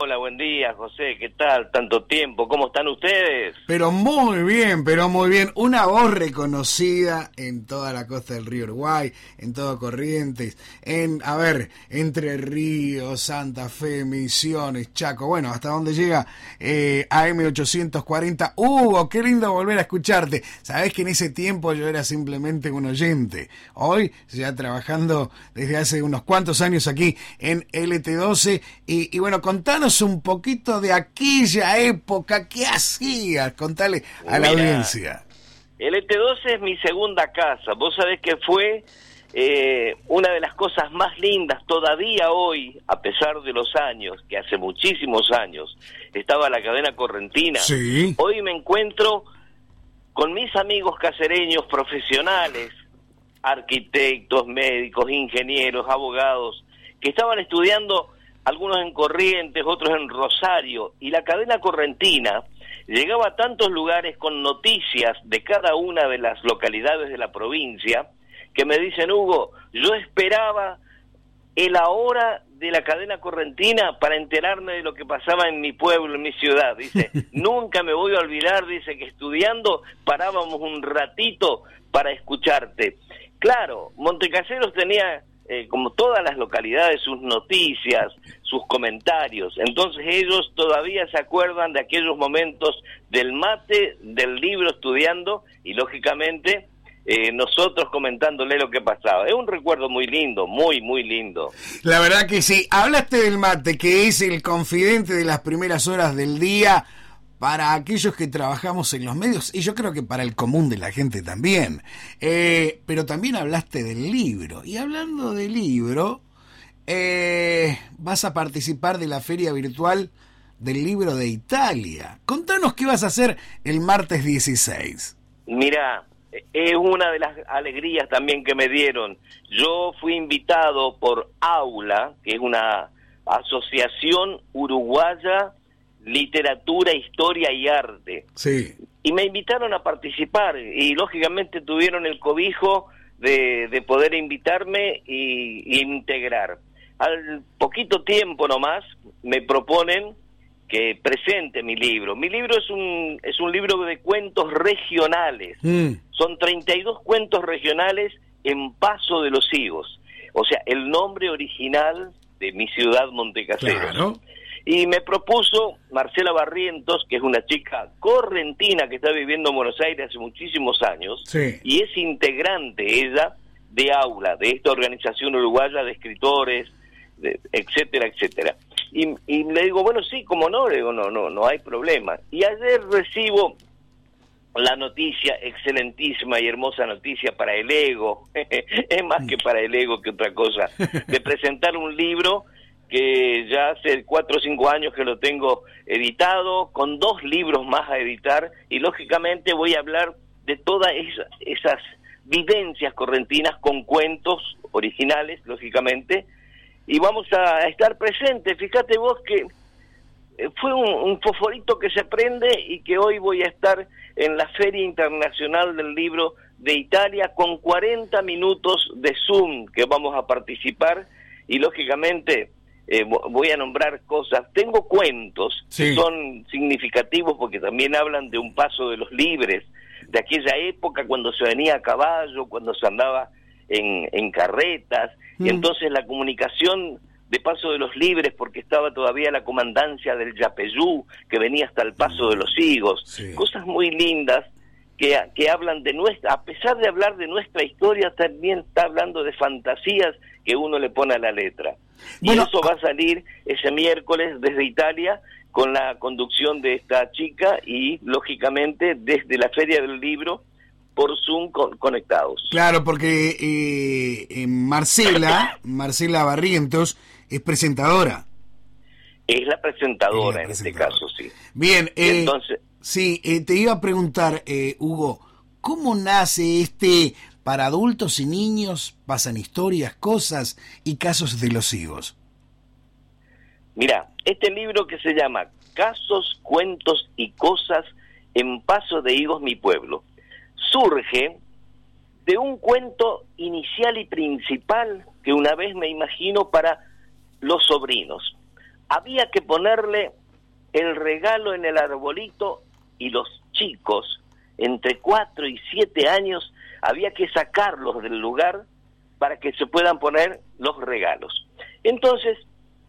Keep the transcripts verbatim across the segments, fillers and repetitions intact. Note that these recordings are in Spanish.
Hola, buen día, José, ¿qué tal? Tanto tiempo, ¿cómo están ustedes? Pero muy bien, pero muy bien. Una voz reconocida en toda la costa del río Uruguay, en todo Corrientes, en, a ver, Entre Ríos, Santa Fe, Misiones, Chaco, bueno, hasta donde llega eh, A M ochocientos cuarenta. Hugo, qué lindo volver a escucharte. Sabés que en ese tiempo yo era simplemente un oyente. Hoy, ya trabajando desde hace unos cuantos años aquí en L T doce, y, y bueno, contanos un poquito de aquella época, ¿qué hacías? Contale a la Mira, audiencia. L T doce es mi segunda casa. Vos sabés que fue eh, una de las cosas más lindas todavía hoy, a pesar de los años, que hace muchísimos años estaba la cadena correntina. Sí. Hoy me encuentro con mis amigos casereños profesionales, arquitectos, médicos, ingenieros, abogados, que estaban estudiando, algunos en Corrientes, otros en Rosario, y la cadena correntina llegaba a tantos lugares con noticias de cada una de las localidades de la provincia, que me dicen, Hugo, yo esperaba el ahora de la cadena correntina para enterarme de lo que pasaba en mi pueblo, en mi ciudad. Dice, nunca me voy a olvidar, dice, que estudiando parábamos un ratito para escucharte. Claro, Montecaseros tenía, eh, como todas las localidades, sus noticias, sus comentarios. Entonces ellos todavía se acuerdan de aquellos momentos del mate, del libro estudiando, y lógicamente eh, nosotros comentándole lo que pasaba. Es un recuerdo muy lindo, muy, muy lindo. La verdad que sí. Hablaste del mate, que es el confidente de las primeras horas del día para aquellos que trabajamos en los medios, y yo creo que para el común de la gente también. Eh, pero también hablaste del libro. Y hablando del libro, eh, vas a participar de la feria virtual del libro de Italia. Contanos qué vas a hacer el martes dieciséis. Mira, es una de las alegrías también que me dieron. Yo fui invitado por AULA, que es una asociación uruguaya, literatura, historia y arte. Sí. Y me invitaron a participar, y lógicamente tuvieron el cobijo de, de poder invitarme y, y integrar. Al poquito tiempo nomás me proponen que presente mi libro. Mi libro es un es un libro de cuentos regionales. Mm. Son treinta y dos cuentos regionales en Paso de los Higos. O sea, el nombre original de mi ciudad, Montecaseros. Claro. Y me propuso Marcela Barrientos, que es una chica correntina que está viviendo en Buenos Aires hace muchísimos años, sí, y es integrante ella de AULA, de esta organización uruguaya de escritores, de, etcétera, etcétera. Y, y le digo, bueno, sí, como no, le digo, no, no, no hay problema. Y ayer recibo la noticia, excelentísima y hermosa noticia para el ego, es más que para el ego que otra cosa, de presentar un libro que ya hace cuatro o cinco años que lo tengo editado, con dos libros más a editar, y lógicamente voy a hablar de todas esas, esas vivencias correntinas con cuentos originales, lógicamente, y vamos a estar presentes. Fíjate vos que fue un, un fosforito que se prende, y que hoy voy a estar en la Feria Internacional del Libro de Italia con cuarenta minutos de Zoom que vamos a participar, y lógicamente Eh, voy a nombrar cosas. Tengo cuentos, sí, que son significativos porque también hablan de un paso de los libres, de aquella época cuando se venía a caballo, cuando se andaba en, en carretas, mm. y entonces la comunicación de Paso de los Libres, porque estaba todavía la comandancia del Yapeyú, que venía hasta el Paso de los Higos, sí, cosas muy lindas que, que hablan de nuestra, a pesar de hablar de nuestra historia, también está hablando de fantasías que uno le pone a la letra. Y bueno, eso va a salir ese miércoles desde Italia, con la conducción de esta chica, y lógicamente desde la Feria del Libro por Zoom con, conectados. Claro, porque eh, Marcela, Marcela Barrientos es presentadora. Es la presentadora, es la en presentadora. este caso, sí. Bien, eh, entonces sí, eh, te iba a preguntar, eh, Hugo, ¿cómo nace este para adultos y niños pasan historias, cosas y casos de los higos? Mira, este libro que se llama Casos, Cuentos y Cosas en Paso de Higos, mi pueblo, surge de un cuento inicial y principal que una vez me imagino para los sobrinos. había que ponerle el regalo en el arbolito y los chicos, entre cuatro y siete años, había que sacarlos del lugar para que se puedan poner los regalos. Entonces,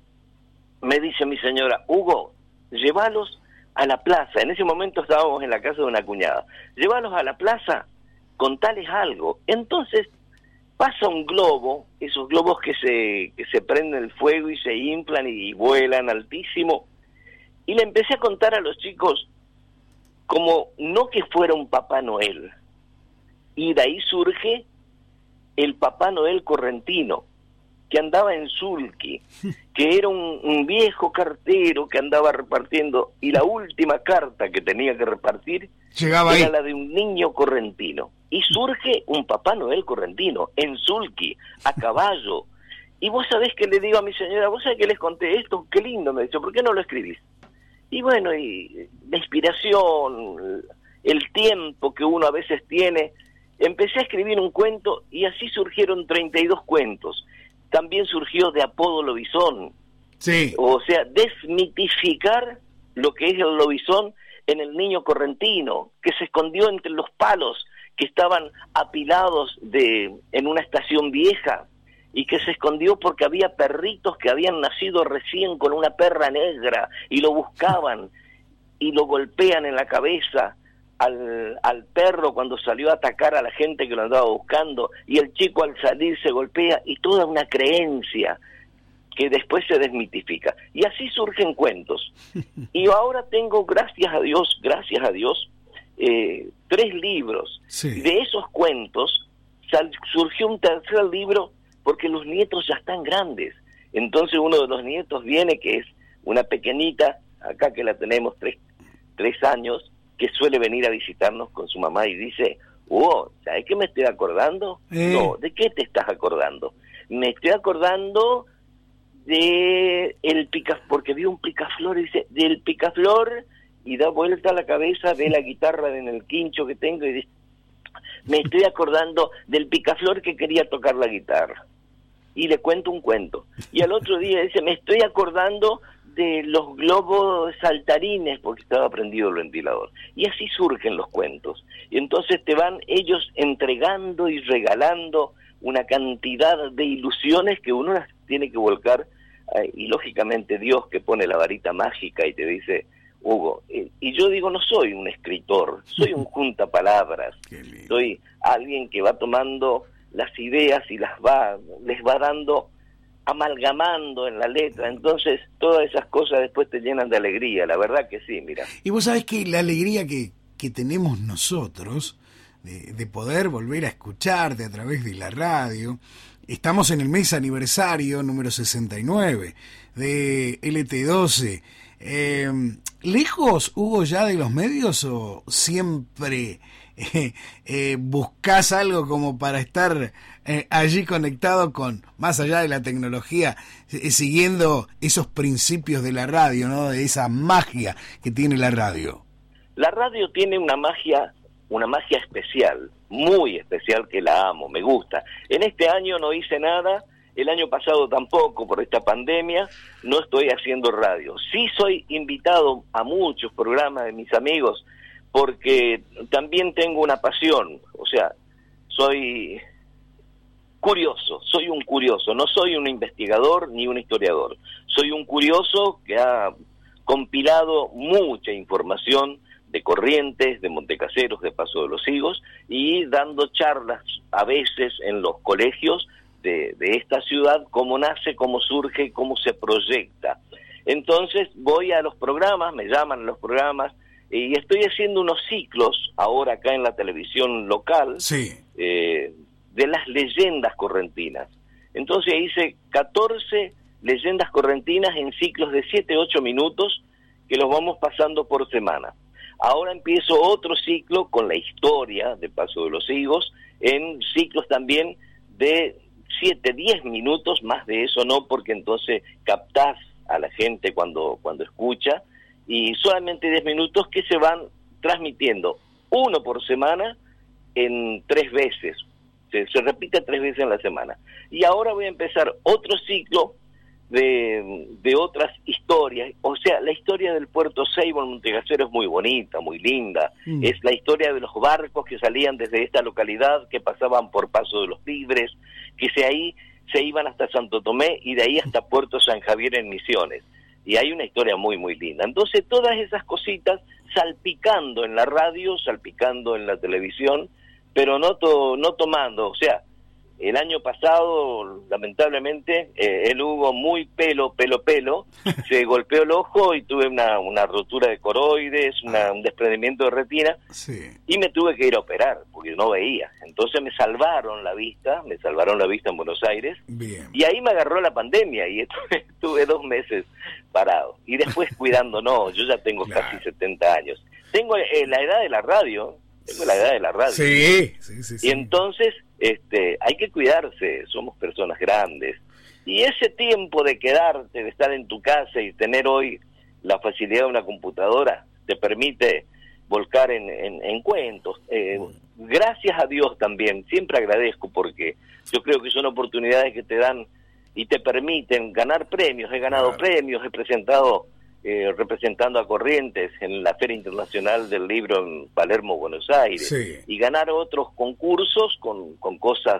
me dice mi señora, Hugo, llévalos a la plaza. En ese momento estábamos en la casa de una cuñada. Llévalos a la plaza, contales algo. Entonces, pasa un globo, esos globos que se, que se prenden el fuego y se inflan y, y vuelan altísimo, y le empecé a contar a los chicos como no que fuera un Papá Noel. Y de ahí surge el Papá Noel correntino, que andaba en Sulky, que era un, un viejo cartero que andaba repartiendo, y la última carta que tenía que repartir Llegaba era ahí. la de un niño correntino. Y surge un Papá Noel correntino, en Sulky, a caballo. Y vos sabés que le digo a mi señora, vos sabés que les conté esto, qué lindo, me dice, ¿por qué no lo escribís? Y bueno, y la inspiración, el tiempo que uno a veces tiene, empecé a escribir un cuento y así surgieron treinta y dos cuentos. También surgió de apodo lobizón. Sí. O sea, desmitificar lo que es el lobizón en el niño correntino, que se escondió entre los palos que estaban apilados de en una estación vieja, y que se escondió porque había perritos que habían nacido recién con una perra negra, y lo buscaban, y lo golpean en la cabeza al, al perro cuando salió a atacar a la gente que lo andaba buscando, y el chico al salir se golpea, y toda una creencia que después se desmitifica. Y así surgen cuentos. Y ahora tengo, gracias a Dios, gracias a Dios, eh, tres libros. Sí. De esos cuentos sal, surgió un tercer libro porque los nietos ya están grandes. Entonces uno de los nietos viene, que es una pequeñita, acá que la tenemos tres, tres años, que suele venir a visitarnos con su mamá y dice, oh, ¿sabes qué me estoy acordando? Eh. No, ¿de qué te estás acordando? Me estoy acordando de el pica, porque vi un picaflor y dice, del picaflor, y da vuelta a la cabeza, ve la guitarra en el quincho que tengo y dice, me estoy acordando del picaflor que quería tocar la guitarra. Y le cuento un cuento. Y al otro día dice, me estoy acordando de los globos saltarines, porque estaba prendido el ventilador. Y así surgen los cuentos. Y entonces te van ellos entregando y regalando una cantidad de ilusiones que uno las tiene que volcar, eh, y lógicamente Dios que pone la varita mágica y te dice, Hugo, eh, y yo digo, no soy un escritor, soy un juntapalabras, soy alguien que va tomando las ideas y las va, les va dando, amalgamando en la letra. Entonces todas esas cosas después te llenan de alegría, la verdad que sí, mira. Y vos sabés que la alegría que, que tenemos nosotros de, de poder volver a escucharte a través de la radio. Estamos en el mes aniversario número sesenta y nueve de L T doce. Eh, ¿Lejos, Hugo, ya de los medios o siempre eh, eh, buscás algo como para estar eh, allí conectado con, más allá de la tecnología, eh, siguiendo esos principios de la radio, ¿no? De esa magia que tiene la radio? La radio tiene una magia, una magia especial, muy especial, que la amo, me gusta. En este año no hice nada, el año pasado tampoco, por esta pandemia, no estoy haciendo radio. Sí soy invitado a muchos programas de mis amigos, porque también tengo una pasión, o sea, soy curioso, soy un curioso, no soy un investigador ni un historiador, soy un curioso que ha compilado mucha información de Corrientes, de Montecaseros, de Paso de los Higos, y dando charlas a veces en los colegios de, de esta ciudad, cómo nace, cómo surge, cómo se proyecta. Entonces voy a los programas, me llaman a los programas, y estoy haciendo unos ciclos ahora acá en la televisión local, sí. eh, de las leyendas correntinas. Entonces hice catorce leyendas correntinas en ciclos de siete a ocho minutos que los vamos pasando por semana. Ahora empiezo otro ciclo con la historia de Paso de los Higos, en ciclos también de siete a diez minutos, más de eso no, porque entonces captás a la gente cuando, cuando escucha, y solamente diez minutos que se van transmitiendo, uno por semana, en tres veces, se, se repite tres veces en la semana. Y ahora voy a empezar otro ciclo de, de otras historias. O sea, la historia del puerto Seibo en Montegasero es muy bonita, muy linda. Mm. Es la historia de los barcos que salían desde esta localidad, que pasaban por Paso de los Libres, que se ahí se iban hasta Santo Tomé y de ahí hasta Puerto San Javier en Misiones. Y hay una historia muy, muy linda. Entonces, todas esas cositas salpicando en la radio, salpicando en la televisión, pero no, to, no tomando, o sea, el año pasado, lamentablemente, eh, el Hugo muy pelo, pelo, pelo, se golpeó el ojo y tuve una, una rotura de coroides, una, un desprendimiento de retina, sí. Y me tuve que ir a operar, porque no veía. Entonces me salvaron la vista, me salvaron la vista en Buenos Aires, bien. Y ahí me agarró la pandemia y estuve, estuve dos meses parado. Y después cuidándonos, yo ya tengo claro. casi setenta años. Tengo eh, la edad de la radio, tengo la edad de la radio. Sí, sí, sí. sí. Y entonces... Este, hay que cuidarse, somos personas grandes, y ese tiempo de quedarte, de estar en tu casa y tener hoy la facilidad de una computadora, te permite volcar en, en, en cuentos. Eh, gracias a Dios también, siempre agradezco, porque yo creo que son oportunidades que te dan y te permiten ganar premios. He ganado claro. premios, he presentado eh, representando a Corrientes en la Feria Internacional del Libro en Palermo, Buenos Aires, sí. Y ganar otros concursos con, con cosas,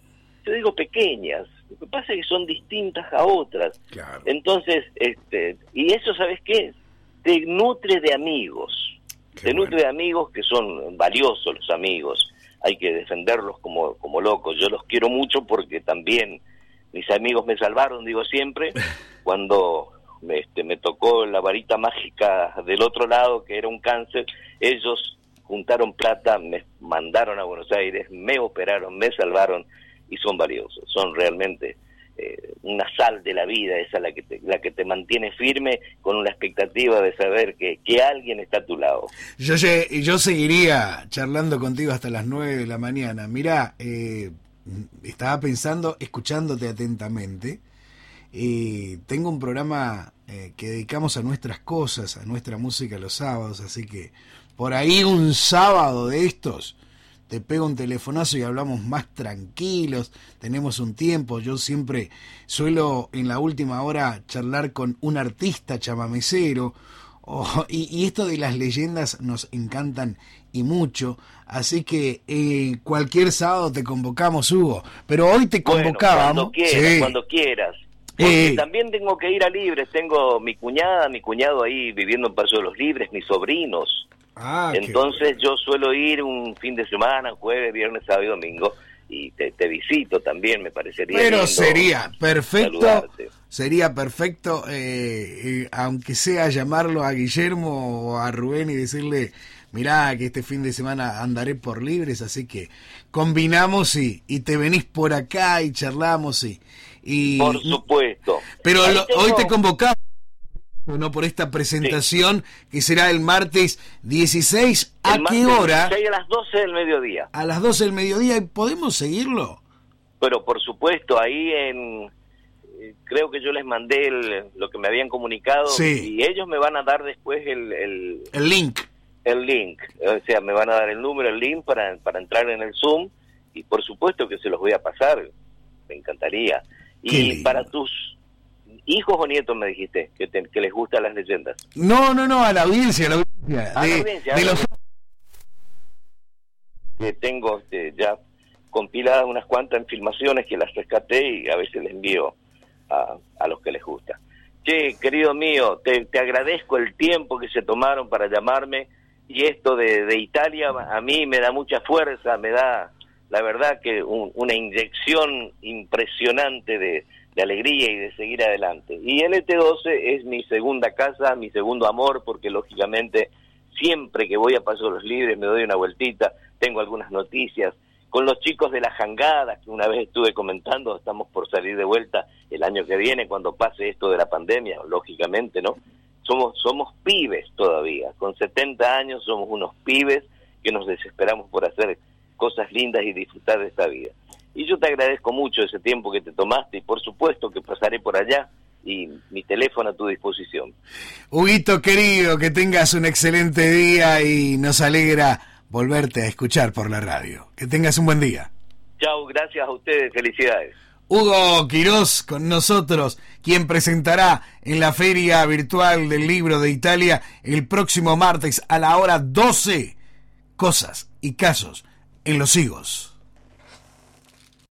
yo digo pequeñas, lo que pasa es que son distintas a otras, claro. Entonces, este, y eso, ¿sabes qué? Te nutre de amigos, qué te bueno. nutre de amigos que son valiosos los amigos, hay que defenderlos como, como locos. Yo los quiero mucho porque también mis amigos me salvaron, digo siempre, cuando... Este, me tocó la varita mágica del otro lado, que era un cáncer. Ellos juntaron plata, me mandaron a Buenos Aires, me operaron, me salvaron y son valiosos. Son realmente eh, una sal de la vida, esa la que te, la que te mantiene firme con la expectativa de saber que, que alguien está a tu lado. Yo, yo seguiría charlando contigo hasta las nueve de la mañana. Mirá, eh, estaba pensando, escuchándote atentamente. Y tengo un programa eh, que dedicamos a nuestras cosas, a nuestra música los sábados, así que por ahí un sábado de estos te pego un telefonazo y hablamos más tranquilos, tenemos un tiempo. Yo siempre suelo en la última hora charlar con un artista chamamecero, oh, y, y esto de las leyendas nos encantan y mucho, así que eh, cualquier sábado te convocamos, Hugo, pero hoy te convocábamos. Bueno, cuando quieras, sí. cuando quieras. Porque eh, también tengo que ir a Libres, tengo mi cuñada, mi cuñado ahí viviendo en Paso de los Libres, mis sobrinos. Ah, entonces yo suelo ir un fin de semana, jueves, viernes, sábado y domingo, y te, te visito también, me parecería Pero lindo sería perfecto, saludarte. sería perfecto, eh, eh, aunque sea llamarlo a Guillermo o a Rubén y decirle, mirá que este fin de semana andaré por Libres, así que combinamos y, y te venís por acá y charlamos y... Y, por supuesto. Pero lo, tengo... hoy te convocamos, ¿no? Por esta presentación, sí. Que será el martes dieciséis. ¿A el qué hora? dieciséis a las doce del mediodía. A las doce del mediodía. ¿Podemos seguirlo? Pero por supuesto, ahí en... Creo que yo les mandé el, lo que me habían comunicado, sí. Y ellos me van a dar después el... El, el link. El link. O sea, me van a dar el número, el link para, para entrar en el Zoom, y por supuesto que se los voy a pasar. Me encantaría. Y para tus hijos o nietos me dijiste que, te, que les gustan las leyendas. No, no, no, a la audiencia, a la audiencia. A de, la audiencia. De los... Que tengo este, ya compiladas unas cuantas en filmaciones que las rescaté y a veces les envío a, a los que les gusta. Che, querido mío, te, te agradezco el tiempo que se tomaron para llamarme, y esto de, de Italia a mí me da mucha fuerza, me da... La verdad que un, una inyección impresionante de, de alegría y de seguir adelante. Y L T doce es mi segunda casa, mi segundo amor, porque lógicamente siempre que voy a Paso de los Libres me doy una vueltita, tengo algunas noticias. Con los chicos de la jangada, que una vez estuve comentando, estamos por salir de vuelta el año que viene, cuando pase esto de la pandemia, lógicamente, ¿no? Somos, somos pibes todavía, con setenta años somos unos pibes que nos desesperamos por hacer cosas lindas y disfrutar de esta vida. Y yo te agradezco mucho ese tiempo que te tomaste, y por supuesto que pasaré por allá, y mi teléfono a tu disposición. Huguito querido, que tengas un excelente día y nos alegra volverte a escuchar por la radio. Que tengas un buen día. Chau, gracias a ustedes, felicidades. Hugo Quirós con nosotros. quien presentará en la Feria Virtual del Libro de Italia el próximo martes a la hora doce, Cosas y Casos en Los Higos.